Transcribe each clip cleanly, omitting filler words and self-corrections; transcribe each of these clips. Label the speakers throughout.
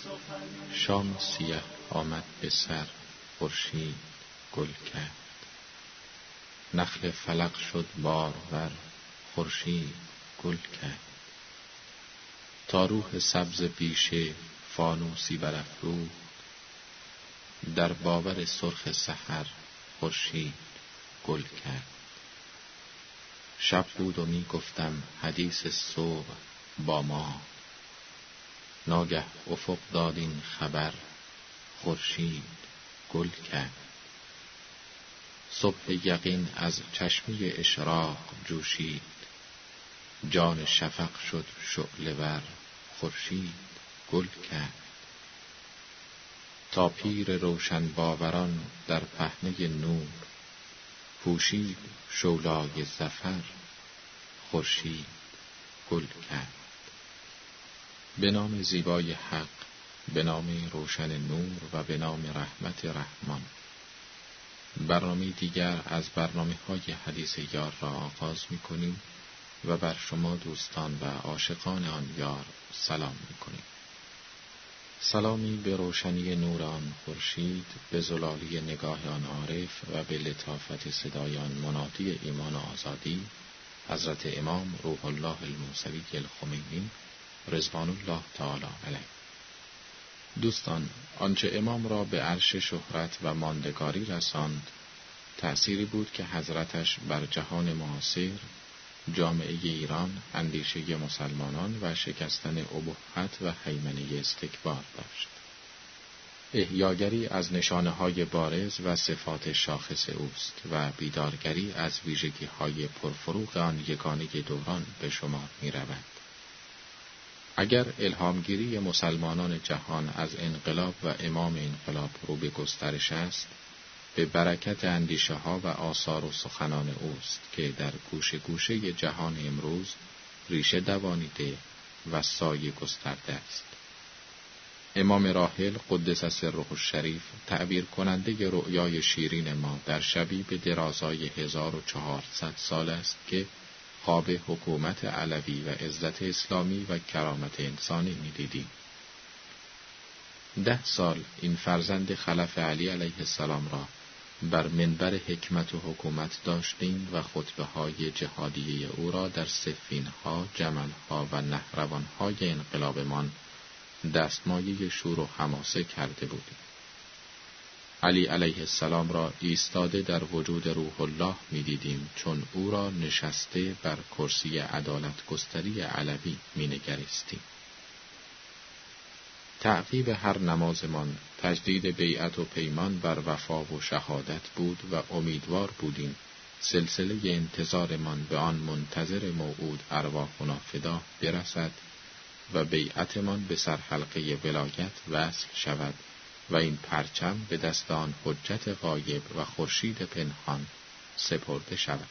Speaker 1: شام سیه آمد به سر، خورشید گل کرد. نخل فلق شد بارور، خورشید گل کرد. تا روح سبز بیشه فانوسی برافروخت، در باور سرخ سحر خورشید گل کرد. شب بود و می گفتم حدیث صبح با ما، ناگه افق داد این خبر، خورشید گل کرد. صبح یقین از چشمه اشراق جوشید، جان شفق شد شعله ور، خورشید گل کرد. تا پیر روشن باوران در پهنه نور، پوشید شعله‌ی ظفر، خورشید گل کرد. به نام زیبای حق، به نام روشن نور و به نام رحمت رحمان. برنامه دیگر از برنامه‌های حدیث یار را آغاز می‌کنیم و بر شما دوستان و عاشقان آن یار سلام می‌کنیم. سلامی به روشنی نور آن خورشید، به زلالی نگاه آن عارف و به لطافت صدای آن منادی ایمان و آزادی، حضرت امام روح الله الموسوی الخمینی رضوان الله تعالی علیه. دوستان، آنچه امام را به عرش شهرت و ماندگاری رساند، تأثیری بود که حضرتش بر جهان معاصر، جامعه ایران، اندیشه مسلمانان و شکستن ابهت و هیمنه استکبار داشت. احیاگری از نشانه‌های بارز و صفات شاخص اوست و بیدارگری از ویژگی‌های پرفروغ آن یگانه دوران به شمار می‌رود. اگر الهامگیری مسلمانان جهان از انقلاب و امام انقلاب رو به گسترش است، به برکت اندیشه ها و آثار و سخنان اوست که در گوشه گوشه جهان امروز ریشه دوانیده و سایه گسترده است. امام راحل قدس سره الشریف تعبیر کننده رؤیای شیرین ما در شبی به درازای 1400 سال است که خواب حکومت علوی و عزت اسلامی و کرامت انسانی می دیدیم. 10 سال این فرزند خلف علی علیه السلام را بر منبر حکمت و حکومت داشتیم و خطبه های جهادیه او را در صفین ها، جمل ها و نهروان های انقلابمان دستمایه شور و حماسه کرده بودیم. علی علیه السلام را ایستاده در وجود روح الله می دیدیم، چون او را نشسته بر کرسی عدالت گستری علوی می نگریستیم. تعقیب هر نمازمان تجدید بیعت و پیمان بر وفا و شهادت بود و امیدوار بودیم سلسله انتظارمان به آن منتظر موعود ارواحنا فدا برسد و بیعتمان به سرحلقه ولایت وصل شود و این پرچم به دست آن حجت غایب و خورشید پنهان سپرده شود.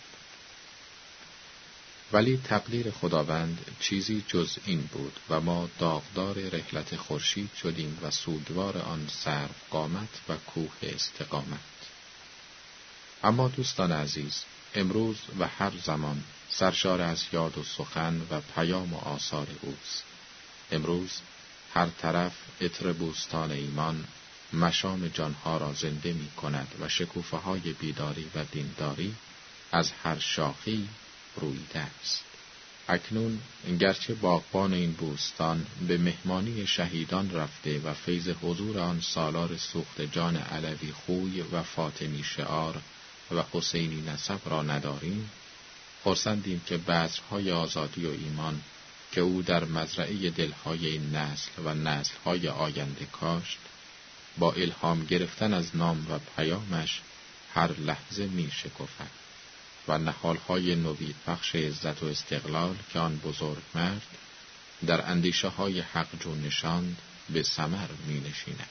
Speaker 1: ولی تقدیر خداوند چیزی جز این بود و ما داغدار رحلت خورشید شدیم و سوگوار آن سرو قامت و کوه استقامت. اما دوستان عزیز، امروز و هر زمان سرشار از یاد و سخن و پیام و آثار اوست. امروز هر طرف عطر بوستان ایمان مشام جانها را زنده می کند و شکوفه های بیداری و دینداری از هر شاخی رویده است. اکنون گرچه باغبان این بوستان به مهمانی شهیدان رفته و فیض حضور آن سالار سوخت جان علوی خوی و فاطمی شعار و حسینی نسب را نداریم، خرسندیم که بذرهای آزادی و ایمان که او در مزرعه دلهای این نسل و نسلهای آینده کاشت، با الهام گرفتن از نام و پیامش هر لحظه می شکفد و نهالهای نوید بخش عزت و استقلال که آن بزرگ مرد در اندیشه های حق جو نشاند به ثمر می نشیند.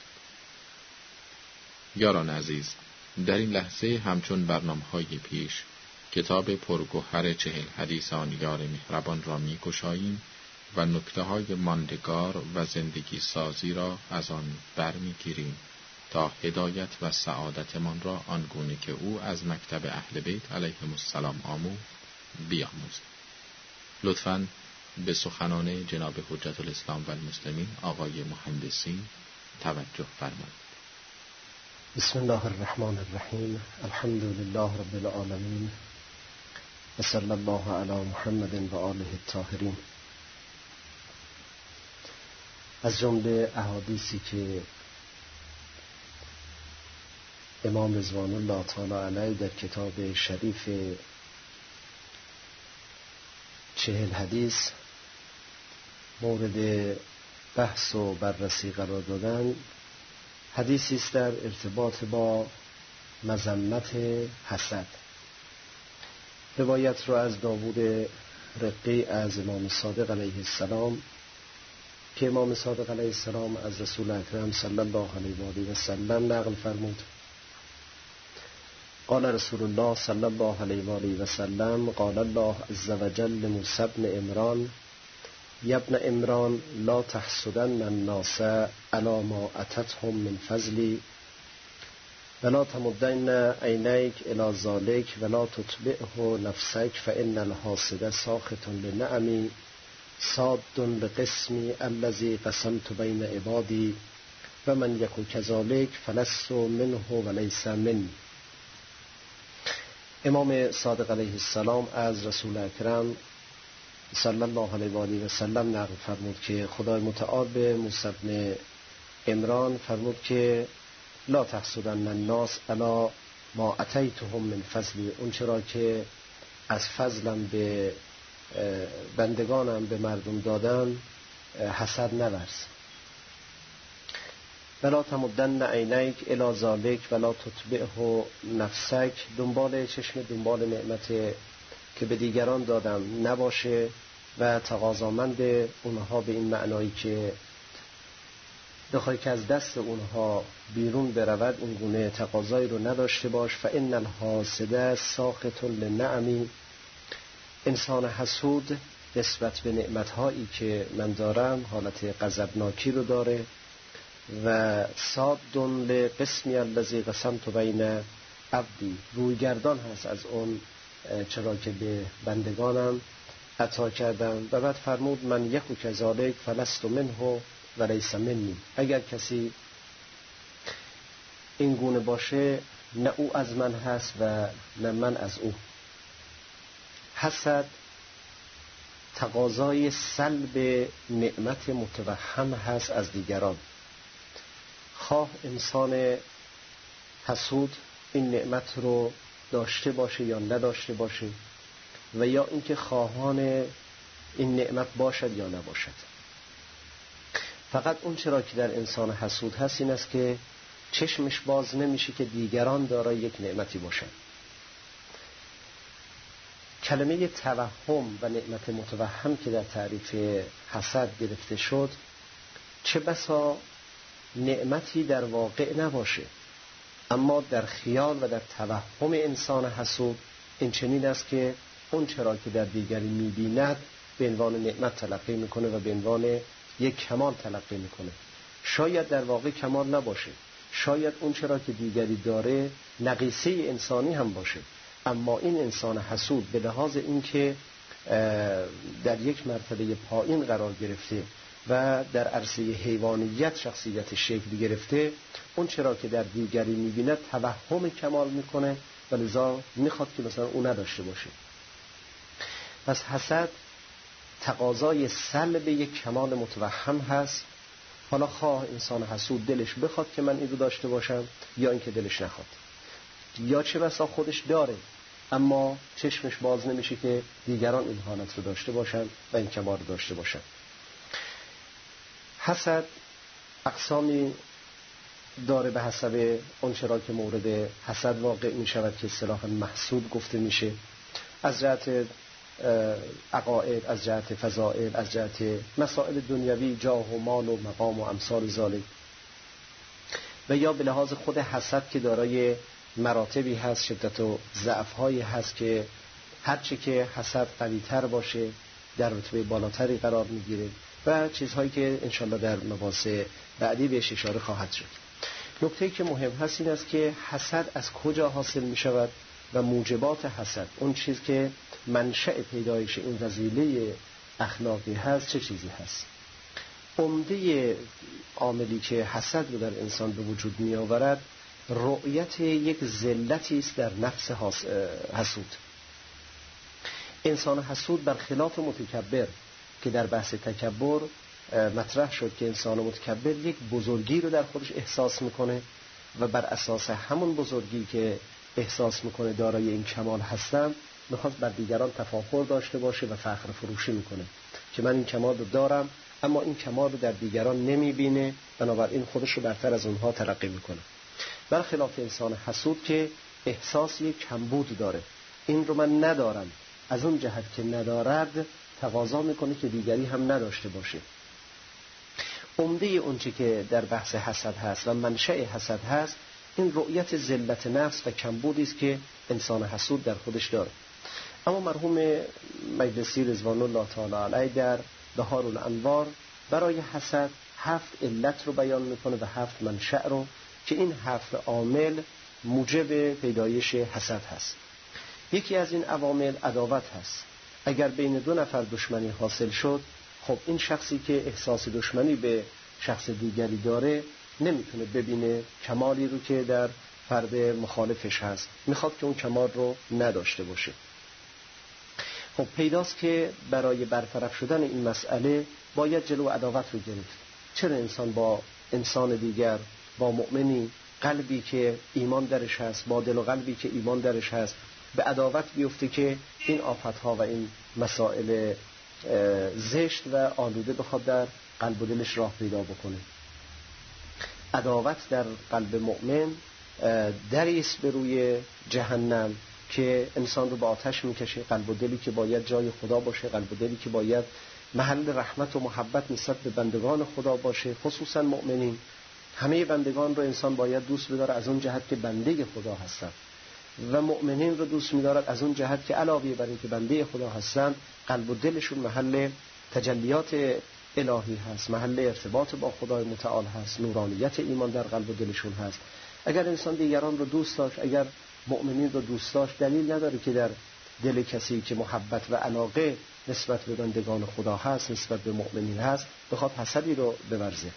Speaker 1: یاران عزیز، در این لحظه همچون برنامه‌های پیش کتاب پرگوهر 40 حدیث آن یار مهربان را می گشاییم و نکته‌های ماندگار و زندگی سازی را از آن برمی گیریم تا هدایت و سعادتمان را آنگونه که او از مکتب اهل بیت علیهم السلام آموخت بیاموزیم. لطفاً به سخنان جناب حجت الاسلام و المسلمین آقای مهندسی توجه فرمایید.
Speaker 2: بسم الله الرحمن الرحیم. الحمد لله رب العالمین و صلی الله علی محمد و آله الطاهرین. از جمله احادیثی که امام رضوان الله تعالی علیه در کتاب شریف 40 حدیث مورد بحث و بررسی قرار دادن، حدیثی است در ارتباط با مذمت حسد. روایت رو از داوود رقی از امام صادق علیه السلام که امام صادق علیه السلام از رسول اکرم صلی الله علیه و آله و سلم نقل فرمود: قال رسول الله صلی الله علیه و آله و سلم قال الله عز وجل لموسی بن عمران یا ابن عمران لا تحسدن الناس علی ما اتتهم من فضلی ولا تمدن عینیک الی ذلک ولا تتبعه نفسک فان الحاسد ساخط لنعمی صاد لقسمی الذی قسمت بین عبادی و من یک کذالک فلست منه ولیس منی. امام صادق علیه السلام از رسول اکرم صلی الله علیه و آله و سلم نقل فرمود که خدای متعال به موسی بن عمران فرمود که لا تحسدن الناس علی ما اتیتهم من فضلی، اون چرا که از فضلم به بندگانم به مردم دادن حسد نورز. ولا تمدن عینیک الی ذلک ولا تتبعه نفسک، دنبال چشم دنبال نعمت که به دیگران دادم نباشه و تقاضامند اونها به این معنایی که بخوای که از دست اونها بیرون برود اون گونه تقاضایی رو نداشته باش. فان الحاسد ساخط لنعمی، انسان حسود نسبت به نعمتهایی که من دارم حالت غضبناکی رو داره و صاد لقسمی الذی قسمت بین عبدی، رویگردان هست از اون چرا که به بندگانم عطا کردم. و بعد فرمود من یک کذالک فلست منه و لیس منی، اگر کسی این گونه باشه نه او از من هست و نه من از او. حسد تقاضای سلب نعمت متوهم هست از دیگران، خواه انسان حسود این نعمت رو داشته باشه یا نداشته باشه و یا اینکه خواهان این نعمت باشد یا نباشد. فقط اون چرا که در انسان حسود هست این است که چشمش باز نمیشه که دیگران دارای یک نعمتی باشند. کلمه توهم و نعمت متوهم که در تعریف حسد گرفته شد، چه بسا نعمتی در واقع نباشه اما در خیال و در توهم انسان حسود این چنین است که اون چرا که در دیگری می‌بیند به عنوان نعمت تلقی میکنه و به عنوان یک کمال تلقی میکنه. شاید در واقع کمال نباشه، شاید اون چرا که دیگری داره نقیصه انسانی هم باشه، اما این انسان حسود به لحاظ اینکه در یک مرتبه پایین قرار گرفته و در عرصه حیوانیت شخصیت شکل گرفته، اون چرا که در دیگری میبیند توهم کمال میکنه و لذا میخواد که مثلا اون نداشته باشه. پس حسد تقاضای سلب یک کمال متوهم هست، حالا خواه انسان حسود دلش بخواد که من این رو داشته باشم یا اینکه دلش نخواد، یا چه بسا خودش داره اما چشمش باز نمیشه که دیگران این حالت رو داشته باشن و این کمال رو داشته باشن. حسد اقسامی داره به حسب اون چرا که مورد حسد واقع می شود که اصطلاحاً محسود گفته میشه، از جهت عقاید، از جهت فضائل، از جهت مسائل دنیوی، جاه و مال و مقام و امثال ذالک، و یا به لحاظ خود حسد که دارای مراتبی هست، شدت و ضعف‌هایی هست که هرچی که حسد قوی‌تر باشه در رتبه بالاتری قرار میگیره و چیزهایی که انشالله در مباحث بعدی بهش اشاره خواهد شد. نکته‌ای که مهم هست این است که حسد از کجا حاصل می شود و موجبات حسد، اون چیز که منشأ پیدایش این رذیله اخلاقی هست چه چیزی هست؟ عمده عاملی که حسد رو در انسان به وجود می آورد رؤیت یک ذلتی است در نفس حسود. انسان حسود برخلاف متکبر که در بحث تکبر مطرح شد که انسان متکبر یک بزرگی رو در خودش احساس میکنه و بر اساس همون بزرگی که احساس میکنه دارای این کمال هستم میخواد بر دیگران تفاخر داشته باشه و فخر فروشی میکنه که من این کمال رو دارم، اما این کمال رو در دیگران نمیبینه، بنابراین خودش رو برتر از اونها تلقی میکنه. برخلاف انسان حسود که احساس یک کمبود داره، این رو من ندارم، از اون جهت که ندارد تقاضا میکنه که دیگری هم نداشته باشه. عمده اونچه که در بحث حسد هست و منشأ حسد هست این رؤیت ذلت نفس و کمبودی است که انسان حسود در خودش داره. اما مرحوم مجلسی رضوان الله تعالی علیه در بهار الانوار برای حسد 7 علت رو بیان میکنه و 7 منشأ رو که این 7 عامل موجب پیدایش حسد هست. یکی از این عوامل عداوت هست. اگر بین دو نفر دشمنی حاصل شد، خب این شخصی که احساس دشمنی به شخص دیگری داره نمیتونه ببینه کمالی رو که در فرد مخالفش هست، میخواد که اون کمال رو نداشته باشه. خب پیداست که برای برطرف شدن این مسئله باید جلو عداوت رو گرفت. چرا انسان با انسان دیگر، با مؤمنی قلبی که ایمان درش هست، با دل و قلبی که ایمان درش هست به عداوت بیفته که این آفتها و این مسائل زشت و آلوده بخواد در قلب و دلش راه پیدا بکنه؟ عداوت در قلب مؤمن دری است به روی جهنم که انسان رو به آتش میکشه. قلب و دلی که باید جای خدا باشه، قلب و دلی که باید محل رحمت و محبت نسبت به بندگان خدا باشه، خصوصا مؤمنین. همه بندگان رو انسان باید دوست بداره از اون جهت که بنده خدا هستن و مؤمنین رو دوست می‌دارد از اون جهت که علاوه بر اینکه بنده خدا هستند قلب و دلشون محل تجلیات الهی هست، محل ارتباط با خدای متعال هست، نورانیت ایمان در قلب و دلشون هست. اگر انسان دیگران رو دوست داشت، اگر مؤمنین رو دوست داشت، دلیل نداره که در دل کسی که محبت و علاقه نسبت به بندگان خدا هست، نسبت به مؤمنین هست، بخواد حسدی رو بورزه.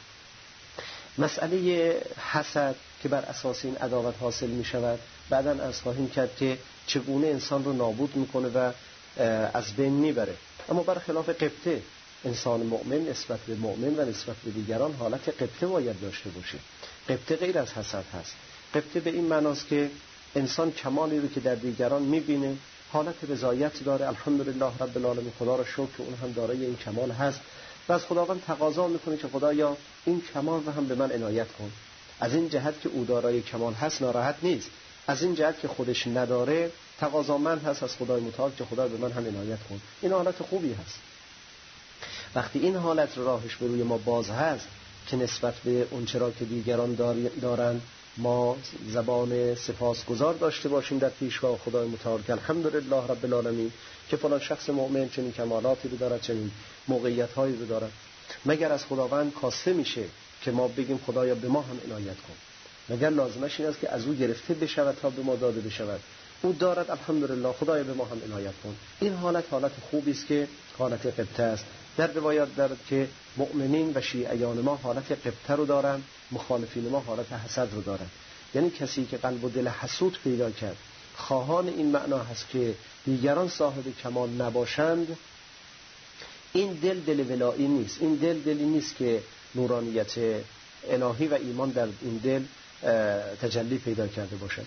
Speaker 2: مسئله حسد که بر اساس این عداوت حاصل می شود بعداً از خواهیم کرد که چگونه انسان رو نابود میکنه و از بین میبره. اما برخلاف قبطه، انسان مؤمن نسبت به مؤمن و نسبت به دیگران حالت قبطه باید داشته باشه. قبطه غیر از حسد هست. قبطه به این معناست که انسان کمالی رو که در دیگران میبینه حالت رضایت داره. الحمدلله رب العالمین، خدا را شکر که اون هم دارای این کمال هست و از خداوند تقاضا میکنه که خدایا این کمال رو هم به من عنایت کن. از این جهت که او دارای کمال هست ناراحت نیست، از این جهت که خودش نداره تقاضامند هست از خدای متعال که خدا به من هم عنایت کن. این حالت خوبی هست. وقتی این حالت راهش به روی ما باز هست که نسبت به اون چرا که دیگران دارن ما زبان سپاسگزار داشته باشیم در پیشگاه خدای متعال که الحمدلله رب العالمین که فلان شخص مؤمن چنین کمالاتی رو دارد، چنین موقعیت‌هایی رو دارد. مگر از خداوند کاسته میشه که ما بگیم خدایا به ما هم عنایت کن؟ مگر لازمش این است که از او گرفته بشود تا به ما داده بشود؟ او دارد، الحمدلله، خدایا به ما هم عنایت کن. این حالت خوبی است که حالت قبطه است. در روایات دارد که مؤمنین و شیعیان ما حالت قبطه رو دارن، مخالفین ما حالت حسد رو دارن. یعنی کسی که قلب و دل حسود پیدا کرد، خواهان این معنا هست که دیگران صاحب کمال نباشند، این دل ولایی نیست. این دلی نیست که نورانیت الهی و ایمان در این دل تجلی پیدا کرده باشد.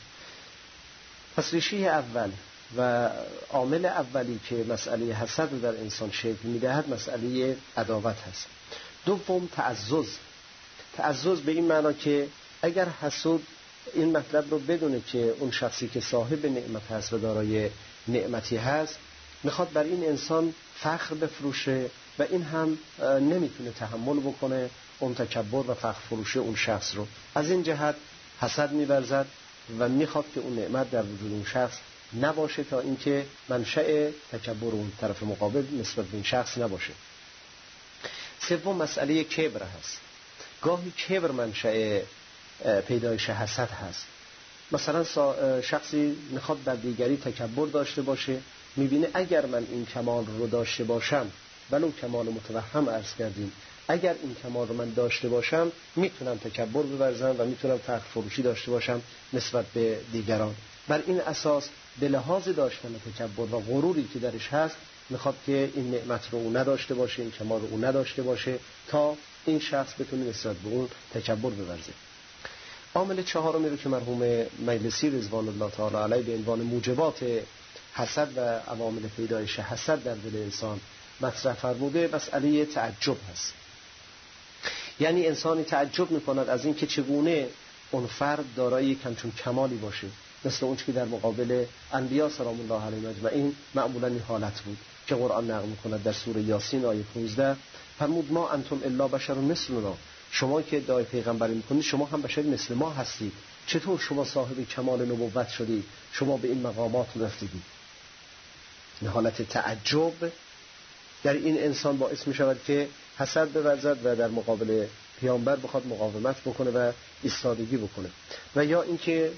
Speaker 2: پس ریشه اول و عامل اولی که مسئله حسد رو در انسان شکل میدهد مسئله عداوت هست. دوم تعزز به این معنا که اگر حسود این مطلب رو بدونه که اون شخصی که صاحب نعمت هست و دارای نعمتی هست میخواد بر این انسان فخر بفروشه و این هم نمیتونه تحمل بکنه اون تکبر و فخر فروشه اون شخص رو. از این جهت حسد می‌ورزد و میخواد که اون نعمت در وجود اون شخص نباشه تا اینکه منشأ تکبر اون طرف مقابل نسبت به این شخص نباشه. سوم مسئله کبر هست. گاهی کبر منشأ پیدایش حسد هست. مثلا شخصی میخواد بر دیگری تکبر داشته باشه، میبینه اگر من این کمال رو داشته باشم ولو کمال متوهم عرض کردیم. اگر این کمال رو من داشته باشم میتونم تکبر بورزم و میتونم فخر فروشی داشته باشم نسبت به دیگران. بر این اساس به لحاظ داشتن تکبر و غروری که درش هست میخواد که این نعمت رو او نداشته باشه، این کمال رو او نداشته باشه تا این شخص بتونه نسبت به اون تکبر بورزه. عامل چهارمی رو که مرحوم مجلسی رضوان الله تعالی علیه به عنوان موجبات حسد و عوامل پیدایش حسد در دل انسان مطرح فرموده مسئله تعجب هست. یعنی انسانی تعجب میکند از این که چگونه اون فرد دارای کمچون کمالی باشه، مثل اون که در مقابل انبیا سلام الله علیهم اجمعین معمولا این حالت بود که قرآن نقل میکند در سوره یاسین آیه 15 فرمود ما انتم الا بشر مثلنا، شما که ادعای پیغمبری میکنید شما هم بشر مثل ما هستید، چطور شما صاحب کمال نبوت شدید، شما به این مقامات رسیدید؟ این حالت تعجب در این انسان باعث میشود که حسد بورزد و در مقابل پیامبر بخواد مقاومت بکنه و ایستادگی بکنه. و یا اینکه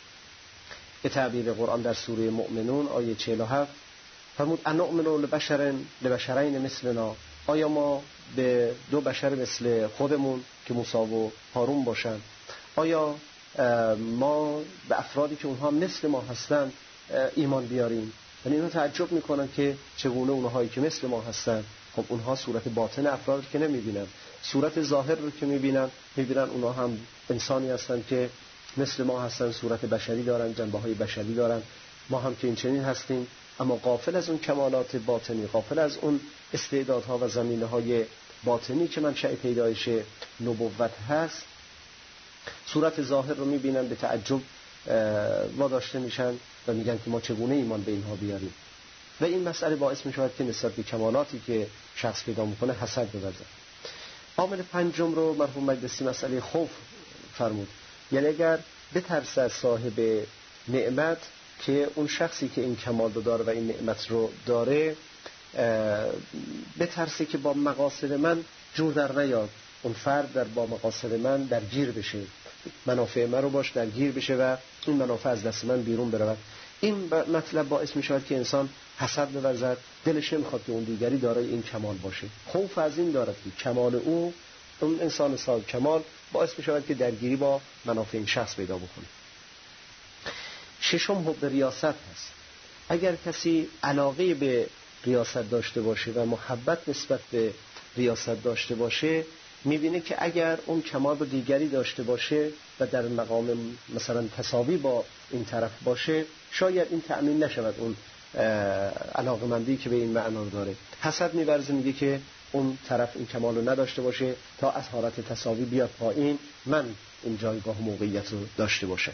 Speaker 2: به تعبیر قرآن در سوره مؤمنون آیه 47 فرمود انؤمن لبشرین مثلنا، آیا ما به دو بشر مثل خودمون که موسی و هارون باشن، آیا ما به افرادی که اونها مثل ما هستن ایمان بیاریم؟ یعنی اینا تعجب میکنن که چگونه اونهایی که مثل ما هستن، خب اونها صورت باطن افراد که نمیبینن، صورت ظاهر رو که میبینن اونها هم انسانی هستن که مثل ما هستن، صورت بشری دارن، جنبه های بشری دارن، ما هم که این چنین هستیم، اما غافل از اون کمالات باطنی، غافل از اون استعدادها و زمینه های باطنی که منشأ پیدایش نبوت هست، صورت ظاهر رو میبینن، به تعجب واداشته میشن و میگن که ما چگونه ایمان به اینها بیاریم. و این مسئله باعث میشود که نسبت به کمالاتی که شخص پیدا میکنه حسد بورزد. عامل پنجم رو مرحوم مجلسی مسئله خوف فرمود. یعنی اگر بترسه از صاحب نعمت که اون شخصی که این کمال رو داره و این نعمت رو داره بترسه که با مقاصد من جور در نیاد، اون فرد در با مقاصد من درگیر بشه، منافع من رو باش درگیر بشه و این منافع از دست من بیرون برود. این مطلب باعث می شود که انسان حسد بورزد، دلش نمیخواد که اون دیگری دارای این کمال باشه، خوف از این دارد که کمال اون انسان صاحب کمال باعث می شود که درگیری با منافع این شخص پیدا بکنه. ششم حب ریاست هست. اگر کسی علاقه به ریاست داشته باشه و محبت نسبت به ریاست داشته باشه، میبینه که اگر اون کمال رو دیگری داشته باشه و در مقام مثلا تساوی با این طرف باشه، شاید این تأمین نشود اون علاقمندی که به این معنا داره. حسد می‌ورزه، میگه که اون طرف این کمال رو نداشته باشه تا از حالت تساوی بیاد پایین، من این جایگاه موقعیت رو داشته باشه.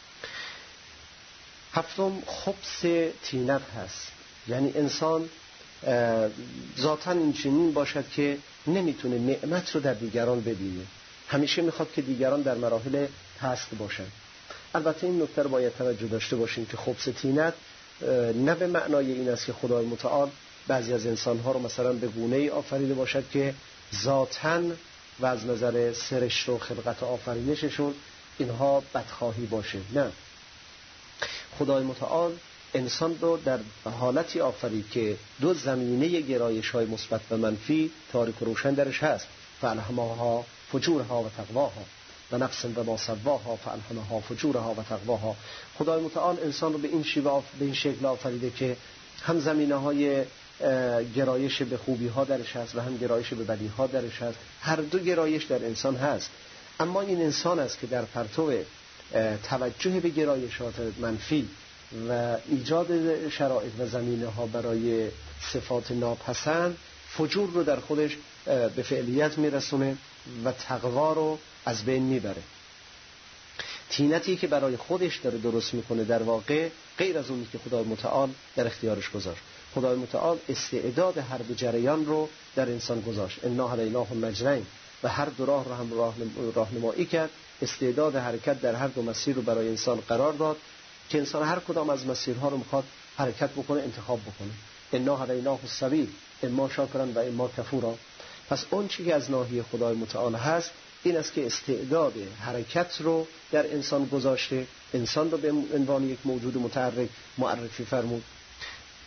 Speaker 2: هفتم خبث طینت هست. یعنی انسان ذاتاً این چنین باشد که نمیتونه نعمت رو در دیگران ببینه، همیشه میخواد که دیگران در مراحل پست باشن. البته این نکته رو باید توجه داشته باشیم که خبث طینت نه به معنای این است که خدای متعال بعضی از انسانها رو مثلا به گونه‌ای آفریده باشد که ذاتاً و از نظر سرشت و خلقت آفرینششون اینها بدخواهی باشه. نه، خدای متعال انسان رو در حالتی آفرید که دو زمینه گرایش‌های مثبت و منفی تاریک و روشن درش هست. فالهمها فجورها و تقواها و نفس و ما سواها فالهمها فجورها و تقواها. خدای متعال انسان رو به این شکل آفریده که هم زمینه‌های گرایش به خوبی‌ها درش هست و هم گرایش به بدی‌ها درش هست. هر دو گرایش در انسان هست، اما این انسان است که در پرتو توجه به گرایشات منفی و ایجاد شرایط و زمینه ها برای صفات ناپسند فجور رو در خودش به فعلیت میرسونه و تقوا رو از بین میبره. طینتی که برای خودش داره درست میکنه در واقع غیر از اونی که خدای متعال در اختیارش گذاشت. خدای متعال استعداد هر دو جریان رو در انسان گذاشت. انا هدیناه النجدین، و هر دو راه رو هم راهنمایی کرد. استعداد حرکت در هر دو مسیر رو برای انسان قرار داد که انسان هر کدام از مسیرها رو میخواد حرکت بکنه، انتخاب بکنه. انا هدیناه السبیل اما شاکرا و اما کفورا. پس اون چیزی که از ناحیه خدای متعال هست این است که استعداد حرکت رو در انسان گذاشته، انسان رو به عنوان یک موجود متحرک معرفی فرمود.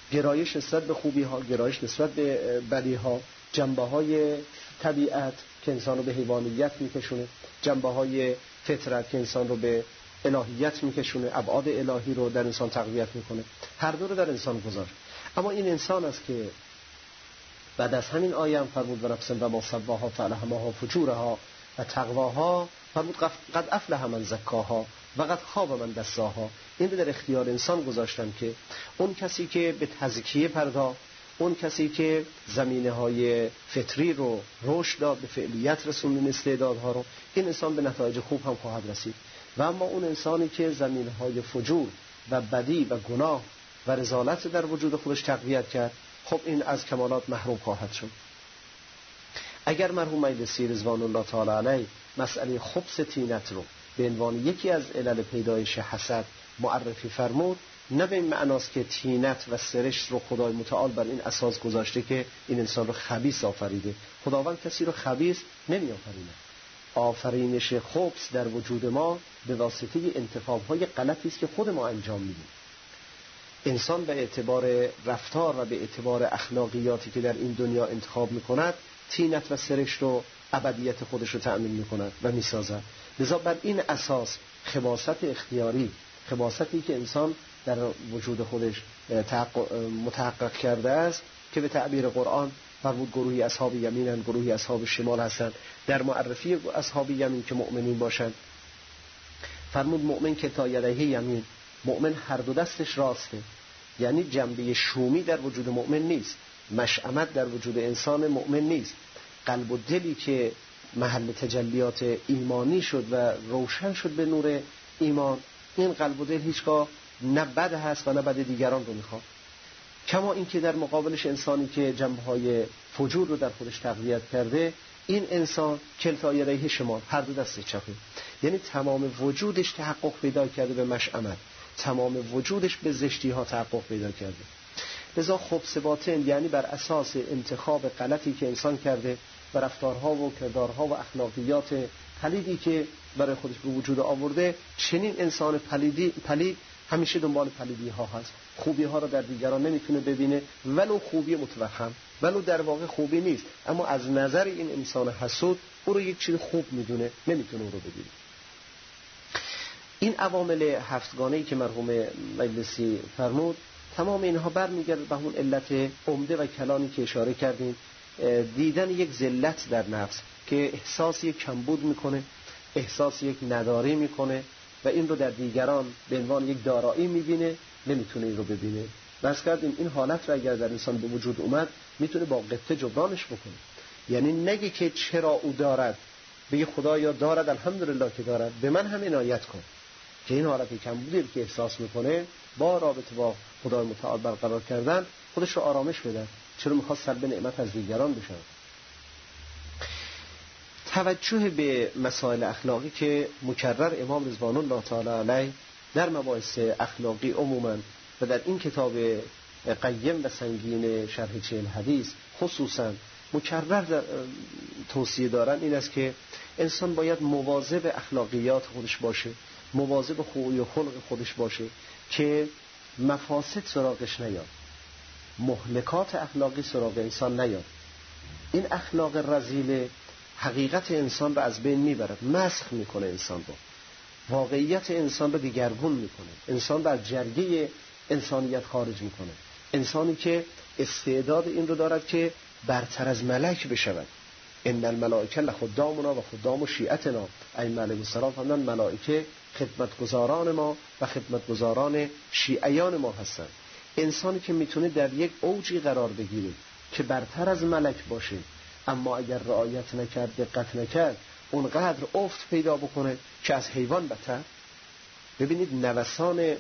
Speaker 2: گرایش نسبت به خوبی ها، گرایش نسبت به بدی ها، جنبه های طبیعت که انسان رو به حیوانیت میکشونه، جنبه های فطرت که انسان رو به الهیت میکشونه، ابعاد الهی رو در انسان تقویت میکنه، هر دو رو در انسان گذاشت. اما این انسان است که بعد از همین آیه فرمود و نفس و ما سواها فالهمها فجورها و تقواها، فرمود قد افلح من زکاها و قد خاب من دساها. این رو در اختیار انسان گذاشتم که اون کسی که به تزکیه پرداخت، اون کسی که زمینه‌های فطری رو رشد داد، به فعلیت رسوندن استعدادها رو، این انسان به نتایج خوب هم خواهد رسید. و اما اون انسانی که زمینه‌های فجور و بدی و گناه و رذالت در وجود خودش تقویت کرد، خب این از کمالات محروم خواهد شد. اگر مرحوم مجلسی رضوان الله تعالی علیه مسئله خبث طینت رو به عنوان یکی از علل پیدایش حسد معرفی فرمود، نه به این معناست که طینت و سرشت رو خدای متعال بر این اساس گذاشته که این انسان رو خبیث آفریده. خداوند کسی رو خبیث نمی آفرینه. آفرینش خبث در وجود ما به واسطه انتخاب‌های غلطی است که خود ما انجام میدیم. انسان به اعتبار رفتار و به اعتبار اخلاقیاتی که در این دنیا انتخاب میکند، طینت و سرشت رو، ابدیت خودش رو تأمین میکند و میسازد. لذا بر این اساس خباثت اختیاری، خباثتی که انسان در وجود خودش متحقق کرده است، که به تعبیر قرآن فرمود گروهی اصحاب یمینن، گروهی اصحاب شمال هستند. در معرفی اصحاب یمین که مؤمنین باشند فرمود مؤمن که تا یدیه یمین، مؤمن هر دو دستش راسته. یعنی جنبه شومی در وجود مؤمن نیست، مشأمت در وجود انسان مؤمن نیست. قلب و دلی که محل تجلیات ایمانی شد و روشن شد به نور ایمان، این قلب و دل هیچگاه نه بد هست و نه بد دیگران رو میخواد. کما اینکه در مقابلش انسانی که جنبه‌های فجور رو در خودش تقویت کرده، این انسان کلتا یدیه شمال، هر دو دست چپه. یعنی تمام وجودش تحقق پیدا کرده به مشأمت، تمام وجودش به زشتی ها تحقق پیدا کرده. لذا خبث باطن یعنی بر اساس انتخاب غلطی که انسان کرده و رفتارها و کردارها و اخلاقیات پلیدی که برای خودش به وجود آورده، چنین انسان پلید همیشه دنبال پلیدی ها هست. خوبی ها را در دیگران نمیتونه ببینه، ولو خوبی متوهم، ولو در واقع خوبی نیست، اما از نظر این انسان حسود او رو یک چیز خوب میدونه، نمیتونه او رو ببینه. این عوامل هفتگانه‌ای که مرحوم مجلسی فرمود، تمام اینها برمیگرده به اون علت عمده و کلانی که اشاره کردیم، دیدن یک ذلت در نفس که احساس یک کمبود میکنه، احساس یک نداری میکنه و این رو در دیگران به عنوان یک دارایی میبینه، نمیتونه این رو ببینه. بس کردیم این حالت رو اگر در انسان به وجود اومد، میتونه با قطعه جبرانش بکنه. یعنی نگه که چرا او دارد، بگه خدایا دارد، الحمدلله که دارد، به من هم عنایت کن، که این حالت کمبودی که احساس میکنه با رابطه با خدای متعال برقرار کردن خودش رو آرامش بده. چرا میخواد سلب نعمت از دیگران بشه؟ توجه به مسائل اخلاقی که مکرر امام رضوان الله تعالی علیه در مباحث اخلاقی عموما و در این کتاب قیم و سنگین شرح 40 حدیث خصوصا مکرر توصیه دارن، این است که انسان باید مواظب اخلاقیات خودش باشه، مواظب خوی و خلق خودش باشه که مفاسد سراغش نیاد، مهلکات اخلاقی سراغ انسان نیاد. این اخلاق رذیل حقیقت انسان رو از بین میبرد، مسخ میکنه انسان رو، واقعیت انسان رو دیگرگون میکنه، انسان رو از جرگه انسانیت خارج میکنه. انسانی که استعداد این رو دارد که برتر از ملک بشود. ان الملائکه لخدامنا و خدام شیعتنا، ائمه علیهم السلام فرمودند ملائکه خدمتگزاران ما و خدمتگزاران شیعیان ما هستند. انسانی که میتونه در یک اوجی قرار بگیره که برتر از ملک باشه، اما اگر رعایت نکرد، دقت نکرد، اونقدر افت پیدا بکنه که از حیوان بتر. ببینید نوسان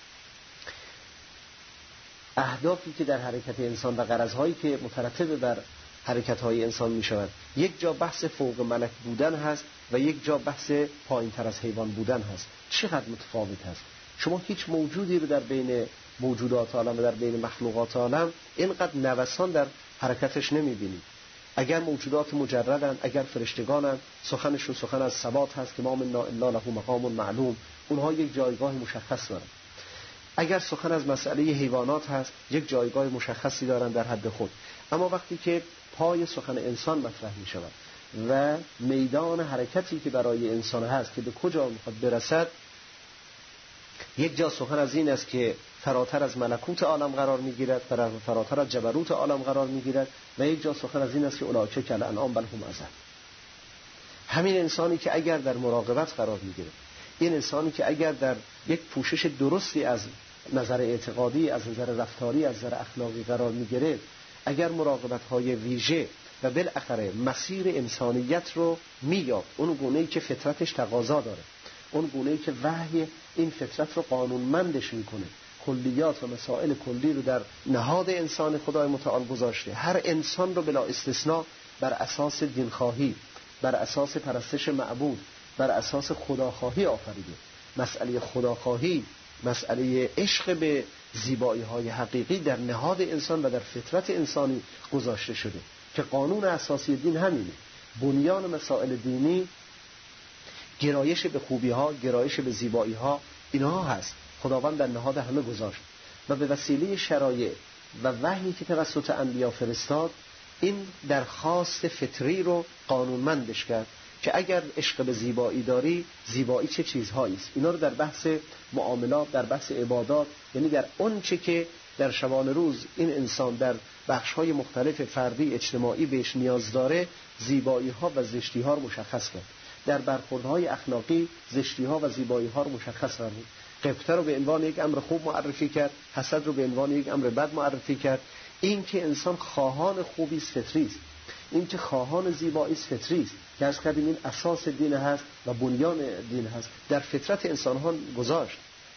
Speaker 2: اهدافی که در حرکت انسان و غرضهایی که مترتب بر حرکت‌های انسان می‌شود، یک جا بحث فوق ملک بودن هست و یک جا بحث پایین‌تر از حیوان بودن هست. چقدر متفاوت هست. شما هیچ موجودی رو در بین موجودات عالم و در بین مخلوقات عالم اینقدر نوسان در حرکتش نمی‌بینید. اگر موجودات مجردن، اگر فرشتگانن، سخنشون سخن از ثبات هست که ما منا الا له مقام معلوم، اونها یک جایگاه مشخص دارن. اگر سخن از مسئله حیوانات هست یک جایگاه مشخصی دارن در حد خود، اما وقتی که پای سخن انسان مطرح می شود و میدان حرکتی که برای انسان هست که به کجا میخواد برسد، یک جا سخن از این است که فراتر از ملکوت عالم قرار میگیرد، فراتر از جبروت عالم قرار میگیرد، و یک جا سخن از این است که اولئک کالانعام بل هم اضل. همین انسانی که اگر در مراقبت قرار میگیره، این انسانی که اگر در یک پوشش درستی از نظر اعتقادی، از نظر رفتاری، از نظر اخلاقی قرار میگیره، اگر مراقبت‌های ویژه و بالاخره مسیر انسانیت رو میاد، اون گونه‌ای که فطرتش تقاضا داره، اون گونه‌ای که وحی این فطرت رو قانونمندش میکنه، کلیات و مسائل کلی رو در نهاد انسان خدای متعال گذاشته، هر انسان رو بلا استثناء بر اساس دینخواهی، بر اساس پرستش معبود، بر اساس خداخواهی آفریده. مسئله خداخواهی، مسئله عشق به زیبایی‌های حقیقی در نهاد انسان و در فطرت انسانی گذاشته شده که قانون اساسی دین همینه. بنیان مسائل دینی گرایش به خوبی‌ها، گرایش به زیبایی‌ها، اینها هست. خداوند در نهاد همه گذاشت و به وسیله شرایع و وحی که توسط انبیا فرستاد، این درخواست فطری رو قانونمندش کرد که اگر عشق به زیبایی داری، زیبایی چه چیزهایی است. اینا رو در بحث معاملات، در بحث عبادات، یعنی در اون چه که در شبان روز این انسان در بخش‌های مختلف فردی اجتماعی بهش نیاز داره، زیبایی‌ها و زشتی‌ها رو مشخص کرد. در برخوردهای اخلاقی زشتی‌ها و زیبایی‌ها رو مشخص کرد. غیبت رو به عنوان یک امر خوب معرفی کرد، حسد رو به عنوان یک امر بد معرفی کرد. این که انسان خواهان خوبی است فطری است، این که خواهان زیبایی است فطری است، که از کردیم این اساس دین هست و بنیان دین هست، در فطرت انسان‌ها گذاشت.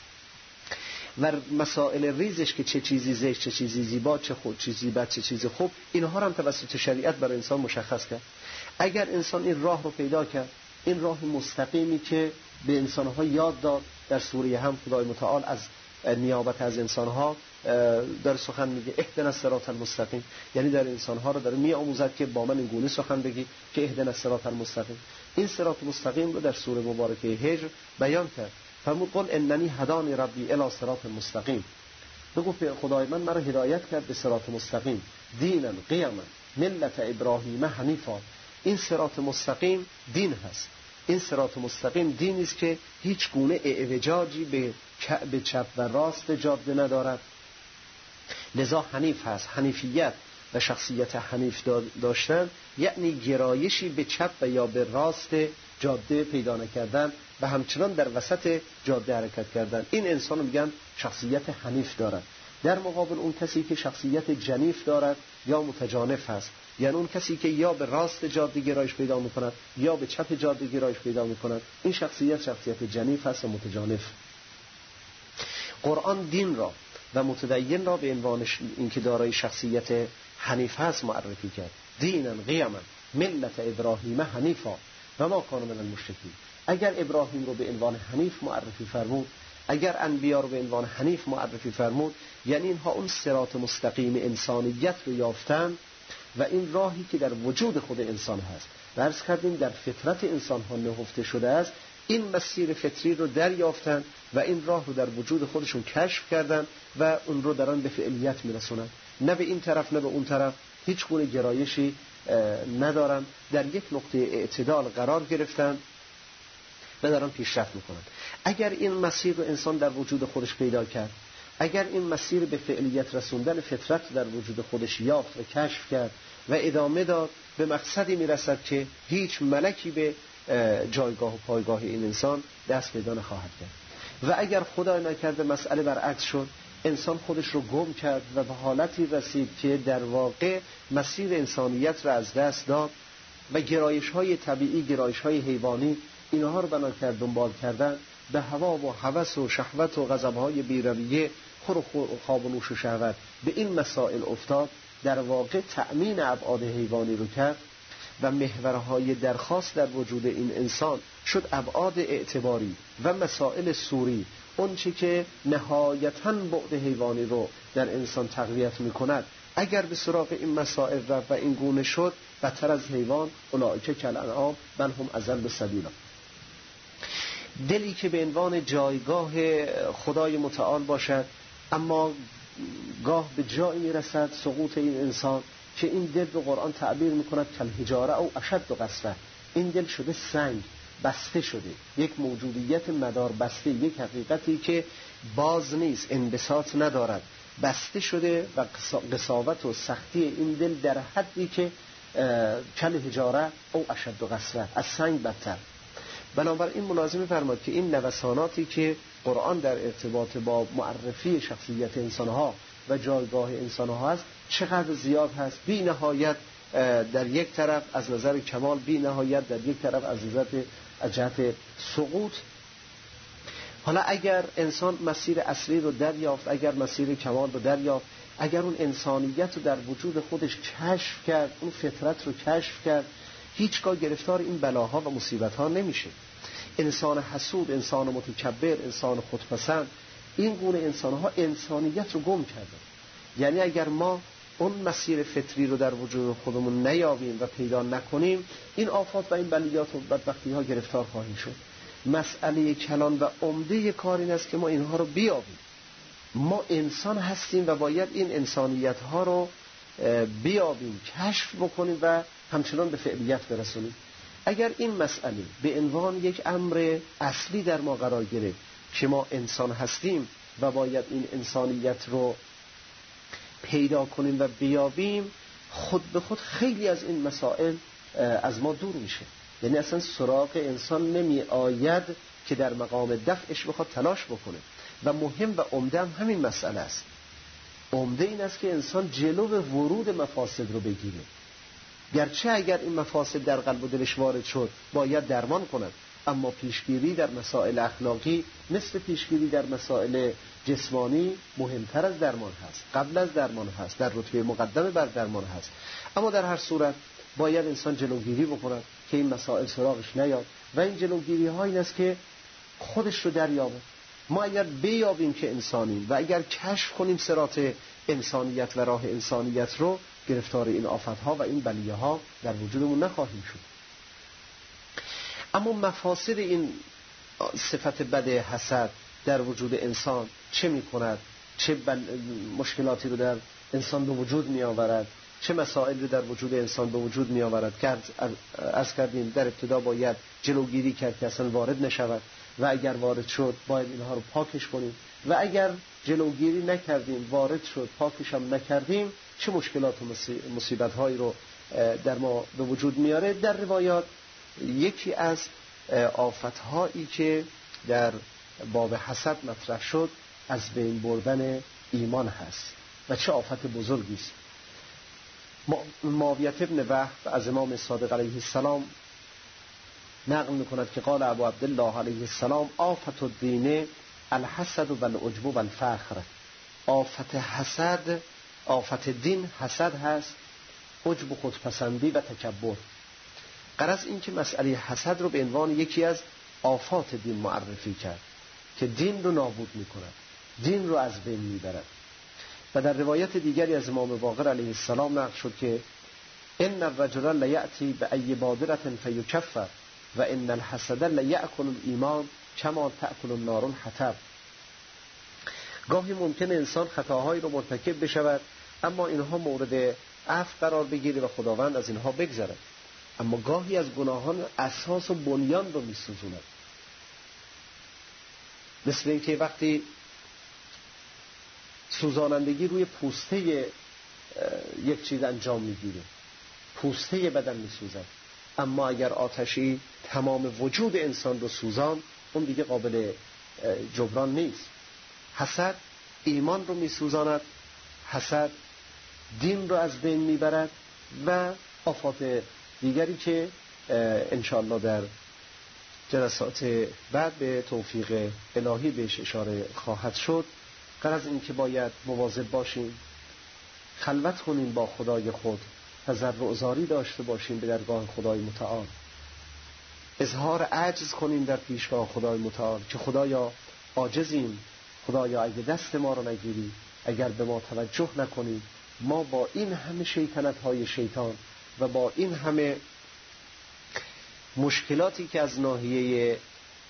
Speaker 2: و مسائل ریزش که چه چیزی زشت، چه چیزی زیبا، چه خود چیزی بد، چه چیزی خوب، اینها هم توسط شریعت برای انسان مشخص کرد. اگر انسان این راه رو پیدا کرد، این راه مستقیمی که به انسان‌ها یاد داد، در سوره هم خدای متعال از نیابت از انسان‌ها در سخن میگه اهدنا الصراط المستقیم، یعنی در انسان‌ها رو داره میآموزد که با من این گونه سخن بگی که اهدنا الصراط المستقیم. این صراط مستقیم رو در سوره مبارکه هجر بیان کرد. فرمود قل اننی هدانی ربی الی صراط مستقیم، بگو خدای من مرا هدایت کرد به صراط مستقیم، دینا قیما ملت ابراهیم حنیفا. این صراط مستقیم دین هست. این صراط مستقیم دینی است که هیچ گونه اعوجاجی به چپ و راست جاده ندارد، لذا حنیف هست. حنیفیت و شخصیت حنیف داشتن یعنی گرایشی به چپ و یا به راست جاده پیدا نکردن و همچنان در وسط جاده حرکت کردن. این انسان رو میگن شخصیت حنیف دارد. در مقابل اون کسی که شخصیت جنیف دارد یا متجانف هست، یعنی اون کسی که یا به راست جاده گرایش پیدا میکند یا به چپ جاده گرایش پیدا میکند، این شخصیت جنیف هست و متجانف. قرآن دین را و متدین را به عنوان اینکه دارای شخصیت حنیف هست معرفی کرد. دینا قیما ملت ابراهیم حنیفا و ما کان من المشرکین. اگر ابراهیم رو به عنوان حنیف معرفی فرمود، اگر انبیا رو به عنوان حنیف معرفی فرمود، یعنی اینها اون صراط مستقیم انسانیت رو یافتن و این راهی که در وجود خود انسان هست و عرض کردیم در فطرت انسان ها نهفته شده است، این مسیر فطری رو دریافتن و این راه رو در وجود خودشون کشف کردن و اون رو در آن به فعلیت میرسونن. نه به این طرف نه به اون طرف، هیچ گونه گرایشی ندارن، در یک نقطه اعتدال قرار گرفتن و دارن پیشرفت میکنن. اگر این مسیر رو انسان در وجود خودش پیدا کرد، اگر این مسیر به فعلیت رسوندن فطرت در وجود خودش یافت و کشف کرد و ادامه داد، به مقصدی میرسد که هیچ ملکی به جایگاه و پایگاه این انسان دست پیدا نخواهد کرد. و اگر خدای نکرده مسئله برعکس شد، انسان خودش رو گم کرد و به حالتی رسید که در واقع مسیر انسانیت را از دست داد و گرایش‌های طبیعی، گرایش‌های حیوانی، اینها رو بنا کرد دنبال کردن، به هوا و هوس و شهوت و غضب‌های بی‌رویه، خور و خواب و نوش و شهوت به این مسائل افتاد، در واقع تأمین ابعاد حیوانی رو کرد و محورهای درخواست در وجود این انسان شد ابعاد اعتباری و مسائل سوری، اون چی که نهایتاً بعد حیوانی رو در انسان تقویت می‌کند. اگر به سراغ این مسائل رفت و این گونه شد، بدتر از حیوان، اولئک کالانعام بل هم اضل سبیلا. دلی که به عنوان جایگاه خدای متعال باشد، اما گاه به جایی میرسد سقوط این انسان که این دل رو قرآن تعبیر میکند کالحجاره او اشد قسوة. این دل شده سنگ، بسته شده، یک موجودیت مدار بسته، یک حقیقتی که باز نیست، انبساط ندارد، بسته شده و قساوت و سختی این دل در حدی که کالحجاره او اشد قسوة، از سنگ بدتر. بنابراین ملازم فرماد که این نوساناتی که قرآن در ارتباط با معرفی شخصیت انسانها و جایگاه انسانها هست چقدر زیاد هست، بی نهایت در یک طرف از نظر کمال، بی نهایت در یک طرف از جهت سقوط. حالا اگر انسان مسیر اصلی رو دریافت، اگر مسیر کمال رو دریافت، اگر اون انسانیت رو در وجود خودش کشف کرد، اون فطرت رو کشف کرد، هیچگاه گرفتار این بلاها و مصیبتها نمیشه. انسان حسود، انسان متکبر، انسان خودپسند، این گونه انسانها انسانیت رو گم کردن. یعنی اگر ما اون مسیر فطری رو در وجود خودمون نیابیم و پیدا نکنیم، این آفات و این بلیات و بدبختی ها گرفتار خواهیم شد. مسئله کلان و عمده کار این است که ما اینها رو بیابیم. ما انسان هستیم و باید این انسانیت ها رو بیابیم، کشف بکنیم و همچنان به فعلیت برسونیم. اگر این مسئله به عنوان یک امر اصلی در ما قرار گرفت که ما انسان هستیم و باید این انسانیت رو پیدا کنیم و بیابیم، خود به خود خیلی از این مسائل از ما دور میشه. یعنی اصلا سراغ انسان نمی آید که در مقام دفعش بخواد تلاش بکنه. و مهم و عمده هم همین مسئله است. عمده این است که انسان جلو ورود مفاسد رو بگیره. گرچه اگر این مفاسد در قلب و دلش وارد شد باید درمان کند، اما پیشگیری در مسائل اخلاقی مثل پیشگیری در مسائل جسمانی مهمتر از درمان هست، قبل از درمان هست، در رتبه مقدمه بر درمان هست. اما در هر صورت باید انسان جلوگیری بکند که این مسائل سراغش نیاد و این جلوگیری ها این است که خودش رو دریابه. ما اگر بیابیم که انسانیم و اگر کشف کنیم صراط انسانیت و راه انسانیت رو، گرفتار این آفت‌ها و این بلیه‌ها در وجودمون نخواهیم شد. اما مفاسد این صفت بد حسد در وجود انسان چه می‌کند؟ چه مشکلاتی رو در انسان به وجود می‌آورد؟ چه مسائل رو در وجود انسان به وجود می‌آورد؟ که عرض کردیم در ابتدا باید جلوگیری کرد که اصلا وارد نشود و اگر وارد شد باید اینها رو پاکش کنیم و اگر جلوگیری نکردیم، وارد شد، پاکش هم نکردیم، چه مشکلات و مصیبت‌هایی رو در ما به وجود میاره. در روایات یکی از آفت‌هایی که در باب حسد مطرح شد از بین بردن ایمان هست و چه آفت بزرگی است. معاویه ابن وهب از امام صادق علیه السلام نقل می‌کند که قال ابو عبدالله علیه السلام آفت الدین الحسد و العجب و الفخر. آفت حسد، آفت دین حسد هست، عجب و خودپسندی و تکبر. غرض این که مسئله حسد رو به عنوان یکی از آفات دین معرفی کرد که دین رو نابود می‌کند، دین رو از بین می‌برد. و در روایت دیگری از امام باقر علیه السلام نقل شد که ان الرجل لیأتی بأی بادرة فیکفر و ان الحسد لیأکل الایمان کما تأکل النار الحطب. گاهی ممکن انسان خطاهایی رو مرتکب بشود اما اینها مورد عفو قرار بگیره و خداوند از اینها بگذرد، اما گاهی از گناهان اساس و بنیان رو میسوزوند. مثل اینکه وقتی سوزانندگی روی پوسته یک چیز انجام میگیره، پوسته بدن میسوزد، اما اگر آتشی تمام وجود انسان رو سوزان، اون دیگه قابل جبران نیست. حسد ایمان رو میسوزاند، حسد دین رو از بین میبرد و آفات دیگری که انشاءالله در جلسات بعد به توفیق الهی بهش اشاره خواهد شد. غرض این که باید مواظب باشیم، خلوت کنیم با خدای خود، تضرع‌زاری داشته باشیم به درگاه خدای متعال، اظهار عجز کنیم در پیشگاه خدای متعال که خدایا عاجزیم، خدایا اگه دست ما رو نگیری، اگر به ما توجه نکنی، ما با این همه شیطنت‌های شیطان و با این همه مشکلاتی که از ناحیه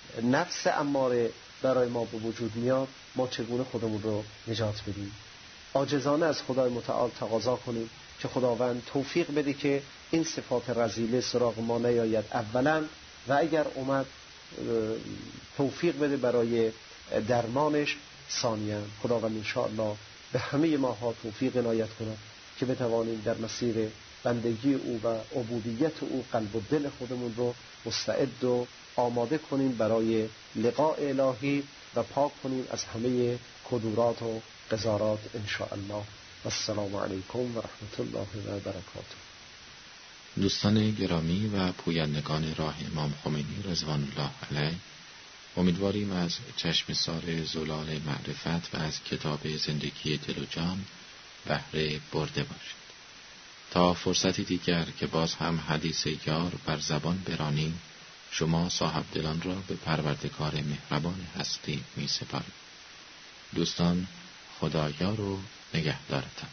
Speaker 2: نفس اماره برای ما به وجود میاد، ما چگونه خودمون رو نجات بدیم. عاجزانه از خدای متعال تقاضا کنیم که خداوند توفیق بده که این صفات رذیله سراغ ما نیاید اولا، و اگر اومد توفیق بده برای درمانش ثانیا. خداوند انشاءالله به همه ماها توفیق عنایت کند که بتوانیم در مسیر بندگی او و عبودیت او قلب و دل خودمون رو مستعد و آماده کنیم برای لقاء الهی و پاک کنیم از همه کدورات و قذارات انشاءالله. و السلام علیکم و رحمت الله و برکاته.
Speaker 1: دوستان گرامی و پویندگان راه امام خمینی رضوان الله علیه، امیدواریم از چشمسار زلال معرفت و از کتاب زندگی دل و جان بهره برده باشید. تا فرصتی دیگر که باز هم حدیث یار بر زبان برانیم، شما صاحب دلان را به پروردگار مهربان هستی می سپاریم. دوستان، خدایار و نگهدارتان.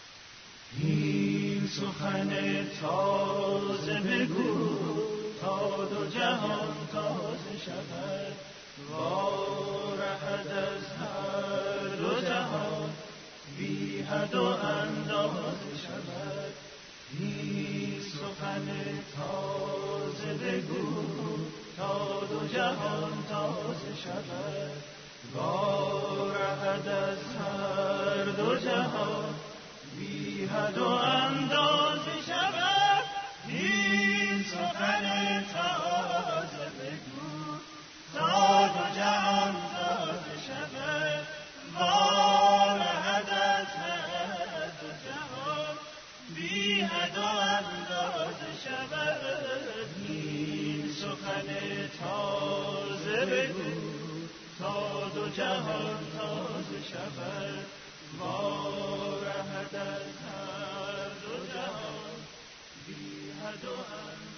Speaker 3: این سخن تازه بگو تا دو جهان تازه شود، وارهد از هر دو جهان بی حد و اندازه شود. این سخن تازه بگو تا دو جهان تازه شود، وارهد از هر دو جهان بی حد و اندازه شود. این سخن تازه بگو تا دو جهان تازه شود، وارهد از هر دو جهان بی حد و اندازه شود. این سخن تازه بگو تا دو جهان تازه شود، وارهد از هر دو جهان بی حد و اندازه